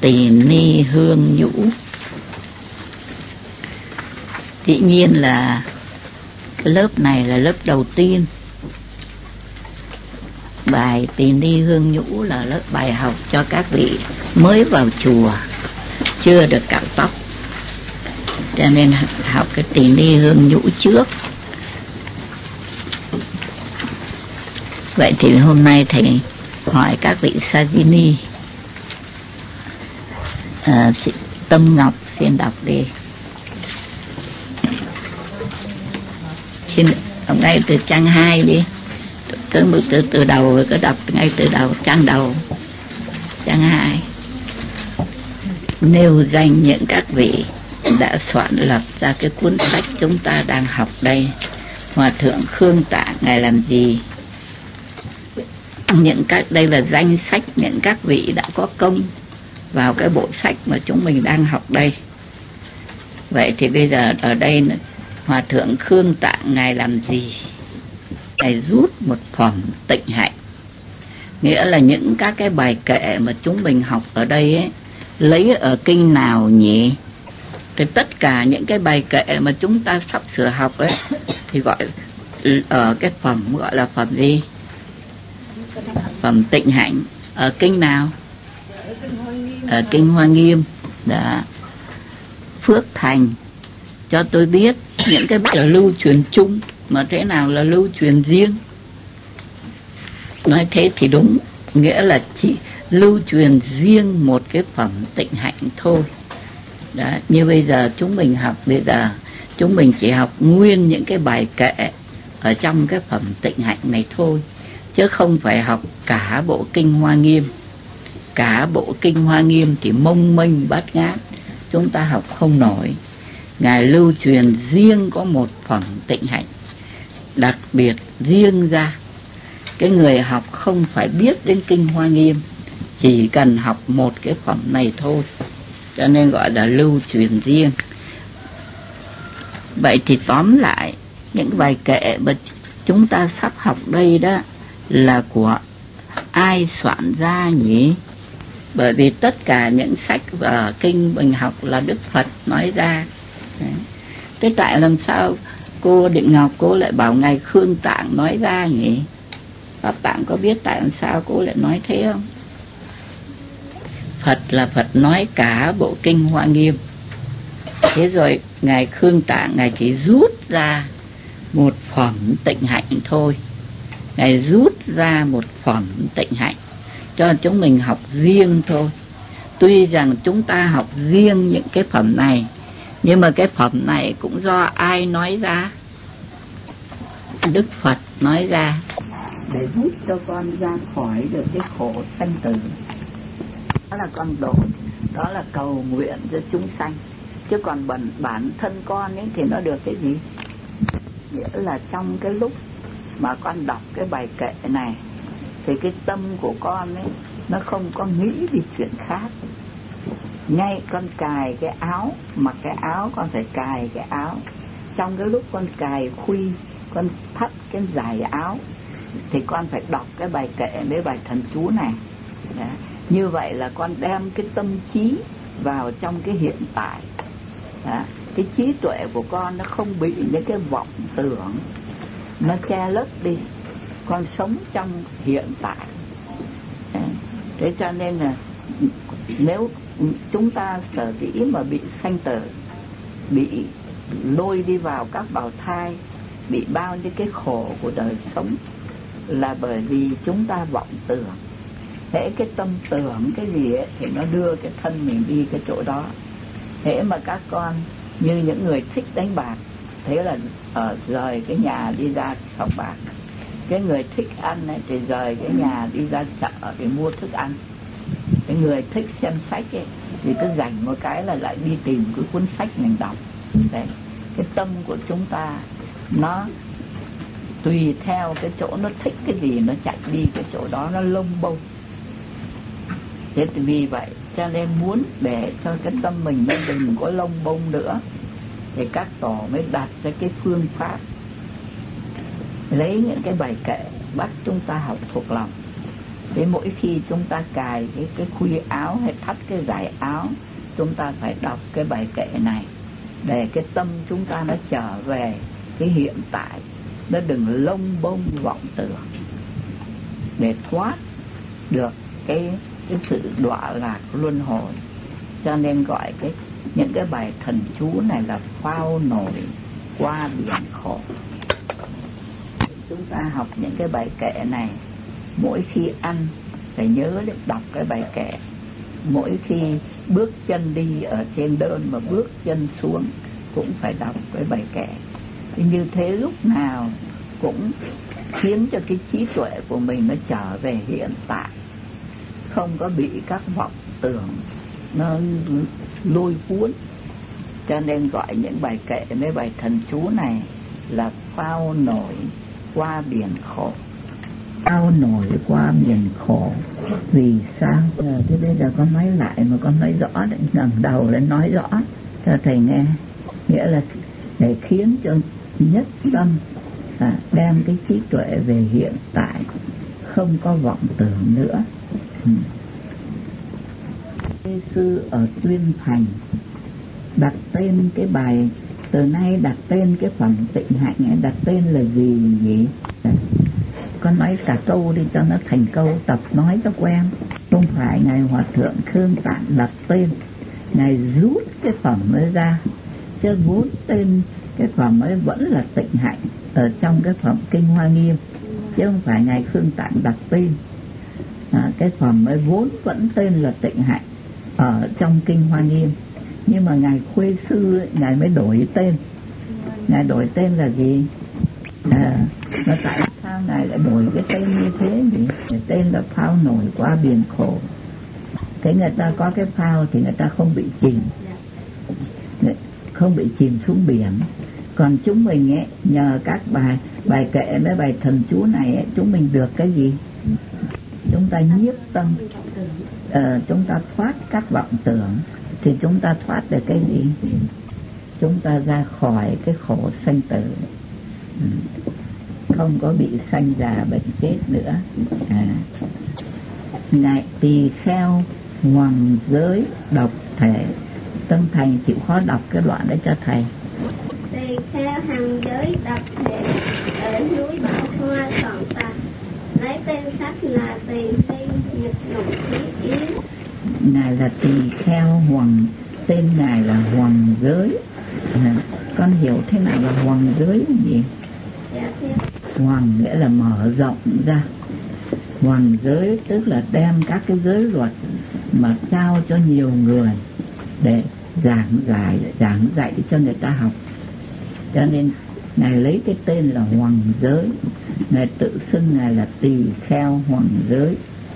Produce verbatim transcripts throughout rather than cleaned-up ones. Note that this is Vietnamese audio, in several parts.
Tỳ Ni Hương Nhũ. Dĩ nhiên là cái lớp này là lớp đầu tiên. Bài Tỳ Ni Hương Nhũ là lớp bài học cho các vị mới vào chùa, chưa được cạo tóc, cho nên học cái Tỳ Ni Hương Nhũ trước. Vậy thì hôm nay thầy hỏi các vị Sajini. à, Tâm Ngọc xin đọc đi. Xin ngay từ trang hai đi, cứ từ từ đầu rồi cứ đọc ngay từ đầu, trang đầu trang hai. Nêu danh những các vị đã soạn lập ra cái cuốn sách chúng ta đang học đây. Hòa thượng Khương Tạng ngài làm gì? Những các đây là danh sách những các vị đã có công vào cái bộ sách mà chúng mình đang học đây. Vậy thì bây giờ ở đây Hòa thượng Khương Tạng ngài làm gì? Ngài rút một phẩm tịnh hạnh, nghĩa là những các cái bài kệ mà chúng mình học ở đây ấy, lấy ở kinh nào nhỉ? Thì tất cả những cái bài kệ mà chúng ta sắp sửa học ấy thì gọi ở cái phẩm gọi là phẩm gì? Phẩm tịnh hạnh. Ở kinh nào? Ở kinh Hoa Nghiêm. Đó. Phước Thành cho tôi biết những cái bài là lưu truyền chung, mà thế nào là lưu truyền riêng? Nói thế thì đúng, nghĩa là chỉ lưu truyền riêng một cái phẩm tịnh hạnh thôi. Đó, như bây giờ chúng mình học, bây giờ chúng mình chỉ học nguyên những cái bài kệ ở trong cái phẩm tịnh hạnh này thôi, chứ không phải học cả bộ kinh Hoa Nghiêm. Cả bộ kinh Hoa Nghiêm thì mông mênh bát ngát, chúng ta học không nổi. Ngài lưu truyền riêng có một phẩm tịnh hạnh, đặc biệt riêng ra. Cái người học không phải biết đến kinh Hoa Nghiêm, chỉ cần học một cái phẩm này thôi, cho nên gọi là lưu truyền riêng. Vậy thì tóm lại, những bài kệ mà chúng ta sắp học đây đó là của ai soạn ra nhỉ? Bởi vì tất cả những sách và kinh mình học là Đức Phật nói ra. Thế tại làm sao cô Định Ngọc cô lại bảo ngài Khương Tạng nói ra nhỉ? Pháp Tạng có biết tại làm sao cô lại nói thế không? Phật là Phật nói cả bộ kinh Hoa Nghiêm. Thế rồi ngài Khương Tạng ngài chỉ rút ra một phẩm tịnh hạnh thôi. Ngài rút ra một phẩm tịnh hạnh cho chúng mình học riêng thôi. Tuy rằng chúng ta học riêng những cái phẩm này, nhưng mà cái phẩm này cũng do ai nói ra? Đức Phật nói ra, để giúp cho con ra khỏi được cái khổ sanh tử. Đó là con độ, đó là cầu nguyện cho chúng sanh. Chứ còn bản, bản thân con ấy thì nó được cái gì? Nghĩa là trong cái lúc mà con đọc cái bài kệ này thì cái tâm của con ấy nó không có nghĩ đi chuyện khác. Ngay con cài cái áo, mặc cái áo con phải cài cái áo. Trong cái lúc con cài khuy, con thắt cái dải áo thì con phải đọc cái bài kệ với bài thần chú này. Đó. Như vậy là con đem cái tâm trí vào trong cái hiện tại. Đó. Cái trí tuệ của con nó không bị những cái vọng tưởng nó che lấp đi. Con sống trong hiện tại. Đó. Thế cho nên là nếu chúng ta sở dĩ mà bị sanh tử, bị lôi đi vào các bào thai, bị bao nhiêu cái khổ của đời sống, là bởi vì chúng ta vọng tưởng. Hễ cái tâm tưởng cái gì ấy, thì nó đưa cái thân mình đi cái chỗ đó. Hễ mà các con như những người thích đánh bạc, thế là ở rời cái nhà đi ra sòng bạc. Cái người thích ăn ấy, thì rời cái nhà đi ra chợ để mua thức ăn. Cái người thích xem sách ấy, thì cứ dành một cái là lại đi tìm cái cuốn sách mình đọc. Đấy. Cái tâm của chúng ta nó tùy theo cái chỗ nó thích cái gì nó chạy đi cái chỗ đó, nó lông bông. Thế thì vì vậy cho nên muốn để cho cái tâm mình nó đừng có lông bông nữa thì các tổ mới đặt ra cái phương pháp lấy những cái bài kệ bắt chúng ta học thuộc lòng. Thế mỗi khi chúng ta cài cái cái khuy áo hay thắt cái dải áo, chúng ta phải đọc cái bài kệ này để cái tâm chúng ta nó trở về cái hiện tại, nó đừng lông bông vọng tưởng, để thoát được cái cái sự đọa lạc luân hồi. Cho nên gọi cái những cái bài thần chú này là phao nổi qua biển khổ. Chúng ta học những cái bài kệ này, mỗi khi ăn phải nhớ để đọc cái bài kệ, mỗi khi bước chân đi ở trên đơn mà bước chân xuống cũng phải đọc cái bài kệ. Như thế lúc nào cũng khiến cho cái trí tuệ của mình nó trở về hiện tại, không có bị các vọng tưởng nó lôi cuốn. Cho nên gọi những bài kệ, mấy bài thần chú này là phao nổi qua biển khổ. Phao nổi qua biển khổ vì sao? Thế bây giờ con nói lại mà con nói rõ đấy, ngẩng đầu lên nói rõ cho thầy nghe. Nghĩa là để khiến cho nhất tâm à, đem cái trí tuệ về hiện tại, không có vọng tưởng nữa. ừ. Sư ở Tuyên Thành đặt tên cái bài, từ nay đặt tên cái phẩm tịnh hạnh ấy, đặt tên là gì nhỉ? Con nói cả câu đi cho nó thành câu, tập nói cho quen. Không phải Ngài Hòa Thượng Khương Tạng đặt tên, Ngài rút cái phẩm ấy ra, chứ vốn tên cái phẩm ấy vẫn là tịnh hạnh ở trong cái phẩm Kinh Hoa Nghiêm, chứ không phải Ngài Khương Tạng đặt tên. à, Cái phẩm ấy vốn vẫn tên là tịnh hạnh ở trong Kinh Hoa Nghiêm, nhưng mà Ngài Khuê Sư ấy, Ngài mới đổi tên. Ngài đổi tên là gì? À, nó tại sao Ngài lại đổi cái tên như thế nhỉ? Tên là phao nổi qua biển khổ. Thế người ta có cái phao thì người ta không bị chìm, không bị chìm xuống biển. Còn chúng mình ấy, nhờ các bài bài kệ mấy bài thần chú này ấy, chúng mình được cái gì? Chúng ta nhiếp tâm, ờ, chúng ta thoát các vọng tưởng. Thì chúng ta thoát được cái gì? Chúng ta ra khỏi cái khổ sanh tử, không có bị sanh già bệnh chết nữa. à. Ngài Tỳ Kheo Hoàng Giới độc thể. Tâm Thành chịu khó đọc cái đoạn đấy cho thầy. Tỳ Kheo Hoàng Giới độc thể ở núi Bảo Hoa Soạn Tạc, lấy tên sách là Tỳ Phi Nhật Dụng Thí Yến. Ngài là Tỳ Kheo Hoàng, tên Ngài là Hoàng Giới. à, Con hiểu thế nào là Hoàng Giới là gì? Dạ, Hoàng nghĩa là mở rộng ra. Hoàng giới tức là đem các cái giới luật mà trao cho nhiều người để giảng giải, giảng dạy cho người ta học. Cho nên Ngài lấy cái tên là Hoàng Giới. Ngài tự xưng Ngài là Tỳ Kheo Hoàng Giới.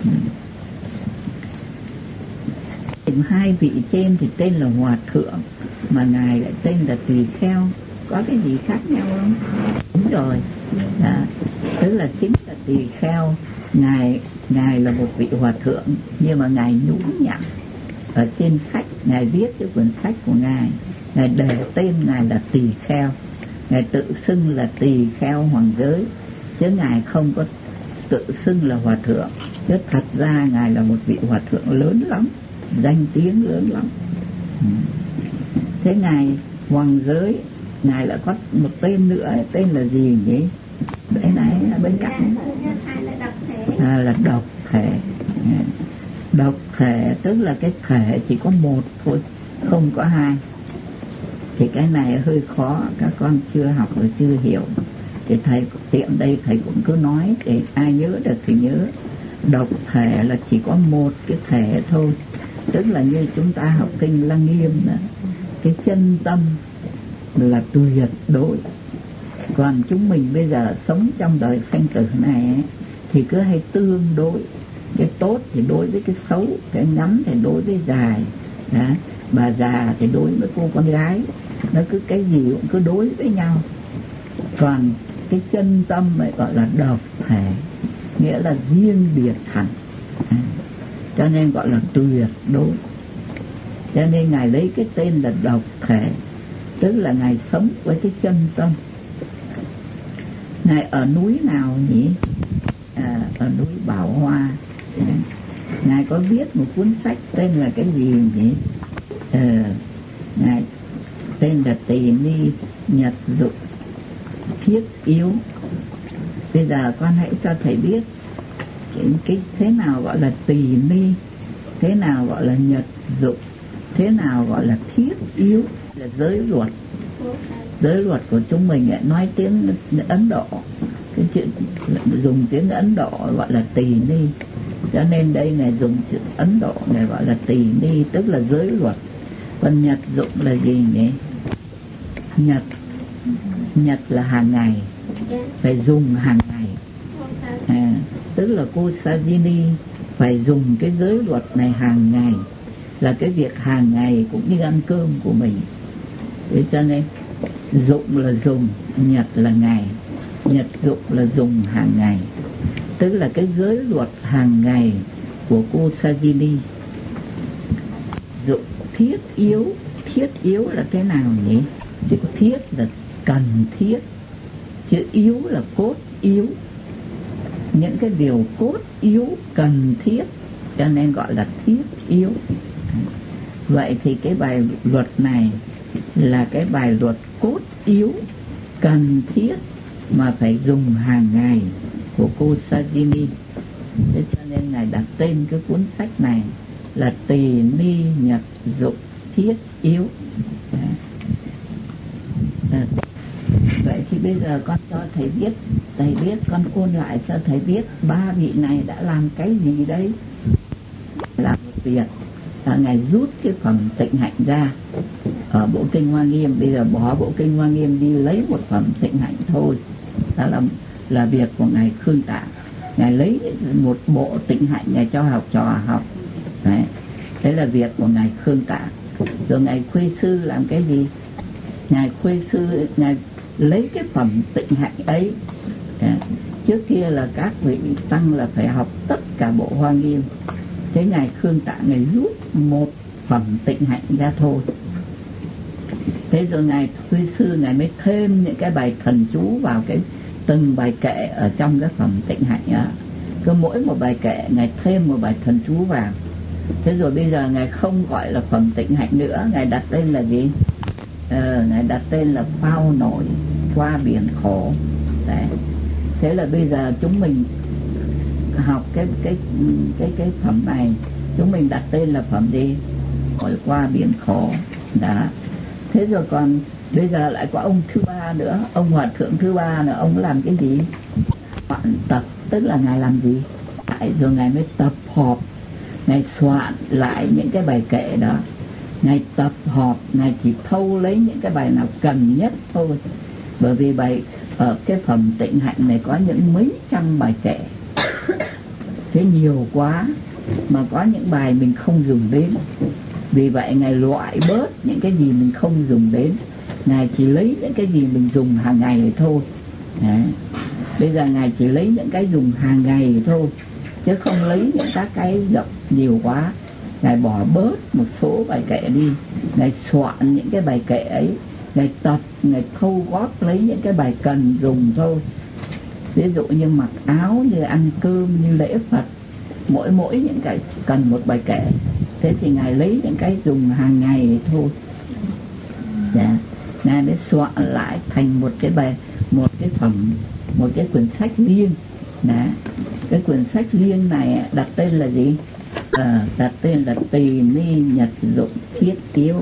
Hai vị trên thì tên là Hòa Thượng, mà Ngài lại tên là Tỳ Kheo. Có cái gì khác nhau không? Đúng rồi. À, tức là chính là Tỳ Kheo. Ngài Ngài là một vị Hòa Thượng, nhưng mà Ngài nhún nhặn ở trên sách, Ngài viết cái quyển sách của Ngài, Ngài để tên Ngài là Tỳ Kheo. Ngài tự xưng là Tỳ Kheo Hoàng Giới, chứ Ngài không có tự xưng là Hòa Thượng. Chứ thật ra Ngài là một vị Hòa Thượng lớn lắm, danh tiếng lớn lắm. Thế Ngài Hoàng Giới, Ngài lại có một tên nữa, tên là gì nhỉ? Đây này, ở bên cạnh à, là độc thể. Độc thể tức là cái thể chỉ có một thôi, không có hai. Thì cái này hơi khó, các con chưa học rồi chưa hiểu. Thì thầy tiện đây thầy cũng cứ nói, để ai nhớ được thì nhớ. Độc thể là chỉ có một cái thể thôi, tức là như chúng ta học Kinh Lăng Nghiêm đó, cái chân tâm là tuyệt đối. Còn chúng mình bây giờ sống trong đời sanh tử này ấy, thì cứ hay tương đối, cái tốt thì đối với cái xấu, cái ngắn thì đối với dài, đó. Bà già thì đối với cô con gái, nó cứ cái gì cũng cứ đối với nhau. Còn cái chân tâm ấy gọi là độc thể, nghĩa là riêng biệt hẳn, à, cho nên gọi là tuyệt đối. Cho nên Ngài lấy cái tên là độc thể, tức là Ngài sống với cái chân tâm. Ngài ở núi nào nhỉ? À, ở núi Bảo Hoa. Ngài có viết một cuốn sách tên là cái gì nhỉ? Ờ, Ngài tên là Tỳ Ni Nhật Dụng Thiết Yếu. Bây giờ con hãy cho thầy biết cái, cái thế nào gọi là tỳ ni, thế nào gọi là nhật dụng, thế nào gọi là thiết yếu, là giới luật. Giới luật của chúng mình ấy, nói tiếng Ấn Độ, cái chữ dùng tiếng Ấn Độ gọi là tỳ ni, cho nên đây này dùng chữ Ấn Độ này gọi là tỳ ni, tức là giới luật. Còn nhật dụng là gì nhỉ? Nhật Nhật là hàng ngày, phải dùng hàng ngày. À, tức là cô Sajini phải dùng cái giới luật này hàng ngày, là cái việc hàng ngày cũng như ăn cơm của mình. Thế cho nên dụng là dùng, nhật là ngày, nhật dụng là dùng hàng ngày, tức là cái giới luật hàng ngày của cô Sajini. Dụng thiết yếu, thiết yếu là thế nào nhỉ? Chữ thiết là cần thiết, chữ yếu là cốt yếu, những cái điều cốt yếu cần thiết, cho nên gọi là thiết yếu. Vậy thì cái bài luật này là cái bài luật cốt yếu cần thiết mà phải dùng hàng ngày của cô Sajini. Thế cho nên Ngài đặt tên cái cuốn sách này là Tỳ Ni Nhật Dụng Thiết Yếu. À, vậy thì bây giờ con cho thầy biết, thầy biết con ôn lại cho thầy biết ba vị này đã làm cái gì đấy. Làm một việc là Ngài rút cái phẩm tịnh hạnh ra ở bộ kinh Hoa Nghiêm, bây giờ bỏ bộ kinh Hoa Nghiêm đi lấy một phẩm tịnh hạnh thôi. Đó là là việc của Ngài Khương Tạng. Ngài lấy một bộ tịnh hạnh Ngài cho học trò học. Đấy, thế là việc của Ngài Khương Tạng. Rồi Ngài Khuê Sư làm cái gì? Ngài Khuê Sư Ngài lấy cái phẩm tịnh hạnh ấy. Đấy, trước kia là các vị tăng là phải học tất cả bộ Hoa Nghiêm, thế Ngài Khương Tạng Ngài rút một phẩm tịnh hạnh ra thôi. Thế rồi Ngài Khuê Sư Ngài mới thêm những cái bài thần chú vào cái từng bài kệ ở trong cái phẩm tịnh hạnh đó. Cứ mỗi một bài kệ Ngài thêm một bài thần chú vào. Thế rồi bây giờ Ngài không gọi là phẩm tịnh hạnh nữa, Ngài đặt tên là gì? Ờ, Ngài đặt tên là phao nổi qua biển khổ. Đấy. Thế là bây giờ chúng mình học cái cái cái cái phẩm này, chúng mình đặt tên là phẩm gì? Nổi qua biển khổ. Đó. Thế rồi còn bây giờ lại có ông thứ ba nữa, ông hòa thượng thứ ba nữa, ông làm cái gì? Soạn tập, tức là Ngài làm gì? Tại rồi Ngài mới tập họp, Ngài soạn lại những cái bài kệ đó. Ngài tập họp, Ngài chỉ thâu lấy những cái bài nào cần nhất thôi. Bởi vì bài ở cái phẩm tịnh hạnh này có những mấy trăm bài kệ, thế nhiều quá mà có những bài mình không dùng đến. Vì vậy Ngài loại bớt những cái gì mình không dùng đến, Ngài chỉ lấy những cái gì mình dùng hàng ngày thôi. Đấy. Bây giờ Ngài chỉ lấy những cái dùng hàng ngày thôi, chứ không lấy những các cái rộng nhiều quá. Ngài bỏ bớt một số bài kệ đi, Ngài soạn những cái bài kệ ấy, Ngài tập, Ngài thâu góp lấy những cái bài cần dùng thôi. Ví dụ như mặc áo, như ăn cơm, như lễ Phật, mỗi mỗi những cái cần một bài kệ. Thế thì Ngài lấy những cái dùng hàng ngày thôi. Dạ. Ngài mới soạn lại thành một cái bài, một cái phẩm, một cái quyển sách riêng. Đó. Cái quyển sách riêng này đặt tên là gì? À, đặt tên là Tỳ Ni Nhật Dụng Thiết Yếu.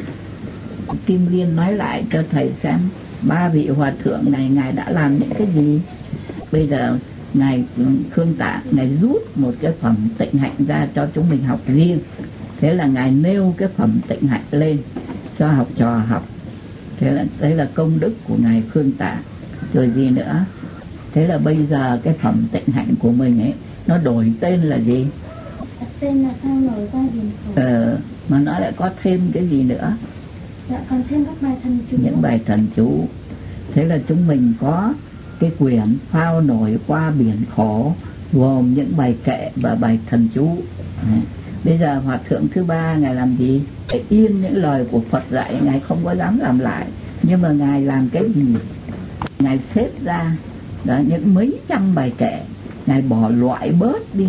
Kim Liên nói lại cho thầy xem ba vị hòa thượng này Ngài đã làm những cái gì. Bây giờ Ngài Khương Tạng Ngài rút một cái phẩm tịnh hạnh ra cho chúng mình học riêng. Thế là Ngài nêu cái phẩm tịnh hạnh lên cho học trò học. Thế là đấy là công đức của Ngài Khương Tạng. Rồi gì nữa? Thế là bây giờ cái phẩm tịnh hạnh của mình ấy nó đổi tên là gì? Tên là phao nổi qua biển khổ. Ờ, mà nó lại có thêm cái gì nữa? Dạ, còn thêm các bài thần chú. Những bài thần chú. Thế là chúng mình có cái quyển phao nổi qua biển khổ, gồm những bài kệ và bài thần chú. À, bây giờ hòa thượng thứ ba Ngài làm gì? Để yên những lời của Phật dạy, Ngài không có dám làm lại. Nhưng mà Ngài làm cái gì? Ngài xếp ra đó, những mấy trăm bài kệ, Ngài bỏ loại bớt đi.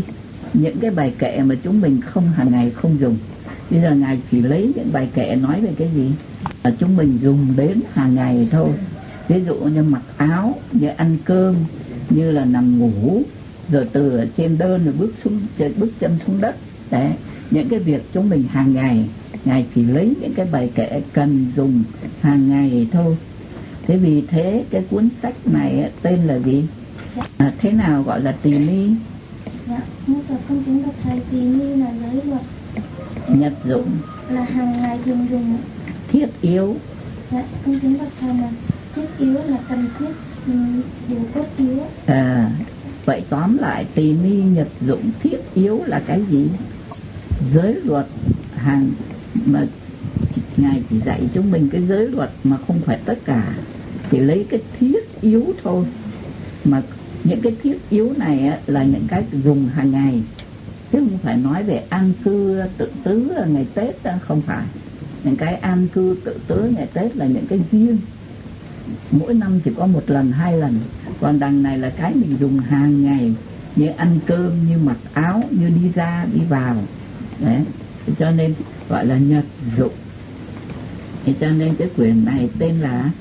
những cái bài kệ mà chúng mình không hàng ngày không dùng. Bây giờ Ngài chỉ lấy những bài kệ nói về cái gì mà chúng mình dùng đến hàng ngày thôi. Ví dụ như mặc áo, như ăn cơm, như là nằm ngủ, rồi từ ở trên đơn rồi bước xuống, bước chân xuống đất. Đấy, những cái việc chúng mình hàng ngày, Ngài chỉ lấy những cái bài kệ cần dùng hàng ngày thôi. Thế vì thế cái cuốn sách này tên là gì? À, thế nào gọi là tỳ ni? Dạ, như là con kính bạch thầy, tỳ ni là giới luật, nhật dụng là hàng ngày dùng dùng. Thiết yếu. Dạ, con kính bạch thầy là thiết yếu là cần thiết, điều cốt yếu. À, vậy tóm lại tỳ ni nhật dụng thiết yếu là cái gì? Giới luật hàng mà Ngài chỉ dạy chúng mình cái giới luật mà không phải tất cả, chỉ lấy cái thiết yếu thôi. Mà những cái thiết yếu này á, là những cái dùng hàng ngày, chứ không phải nói về an cư tự tứ ngày Tết đó, không phải. Những cái an cư tự tứ ngày Tết là những cái riêng, mỗi năm chỉ có một lần hai lần. Còn đằng này là cái mình dùng hàng ngày, như ăn cơm, như mặc áo, như đi ra đi vào. Đấy, cho nên gọi là nhật dụng. Thì cho nên cái quyển này tên là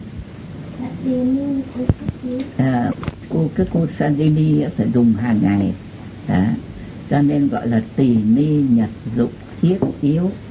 à, cô cái cô Sandini phải dùng hàng ngày. Đó, cho nên gọi là tỳ ni nhật dụng thiết yếu.